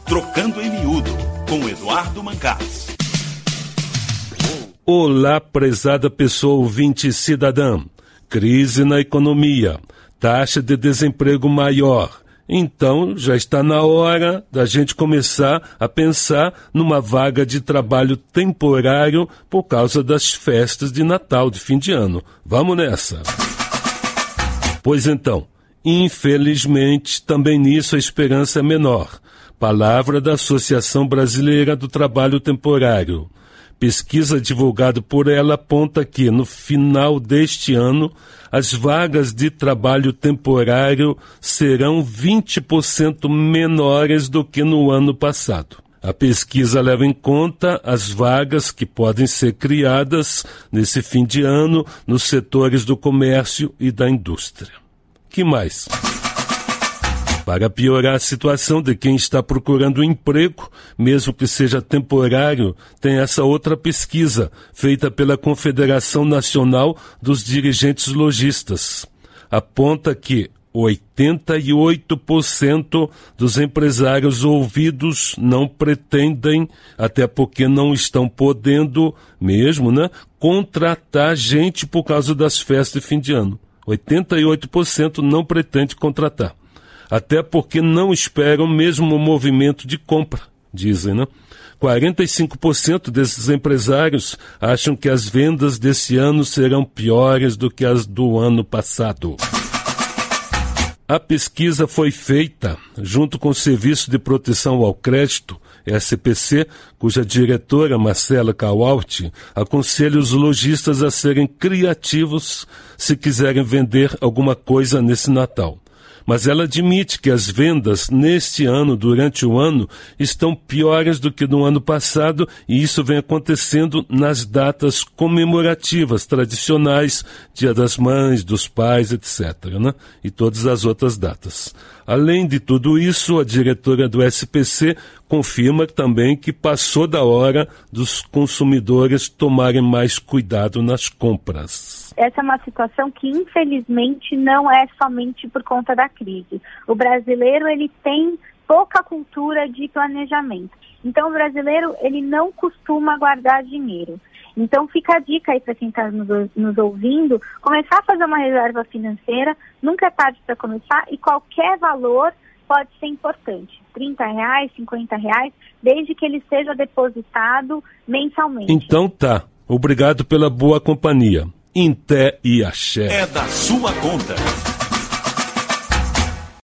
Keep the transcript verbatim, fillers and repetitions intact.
Trocando em Miúdo, com Eduardo Mancás. Olá, prezada pessoa ouvinte cidadã. Crise na economia, taxa de desemprego maior. Então, já está na hora da gente começar a pensar numa vaga de trabalho temporário por causa das festas de Natal, de fim de ano. Vamos nessa! Pois então, infelizmente, também nisso a esperança é menor. Palavra da Associação Brasileira do Trabalho Temporário. Pesquisa divulgada por ela aponta que, no final deste ano, as vagas de trabalho temporário serão vinte por cento menores do que no ano passado. A pesquisa leva em conta as vagas que podem ser criadas nesse fim de ano nos setores do comércio e da indústria. Que mais? Para piorar a situação de quem está procurando um emprego, mesmo que seja temporário, tem essa outra pesquisa, feita pela Confederação Nacional dos Dirigentes Lojistas. Aponta que oitenta e oito por cento dos empresários ouvidos não pretendem, até porque não estão podendo mesmo, né, contratar gente por causa das festas de fim de ano. oitenta e oito por cento não pretende contratar. Até porque não esperam mesmo o movimento de compra, dizem, né? quarenta e cinco por cento desses empresários acham que as vendas desse ano serão piores do que as do ano passado. A pesquisa foi feita junto com o Serviço de Proteção ao Crédito, S P C, cuja diretora, Marcela Caualti, aconselha os lojistas a serem criativos se quiserem vender alguma coisa nesse Natal. Mas ela admite que as vendas neste ano, durante o ano, estão piores do que no ano passado e isso vem acontecendo nas datas comemorativas tradicionais, Dia das Mães, dos Pais, etcétera, né? E todas as outras datas. Além de tudo isso, a diretora do S P C confirma também que passou da hora dos consumidores tomarem mais cuidado nas compras. Essa é uma situação que, infelizmente, não é somente por conta da crise. O brasileiro, ele tem pouca cultura de planejamento. Então, o brasileiro, ele não costuma guardar dinheiro. Então, fica a dica aí para quem está nos, nos ouvindo, começar a fazer uma reserva financeira, nunca é tarde para começar, e qualquer valor pode ser importante. trinta reais, cinquenta reais, desde que ele seja depositado mensalmente. Então tá. Obrigado pela boa companhia. Em té e axé. É da sua conta.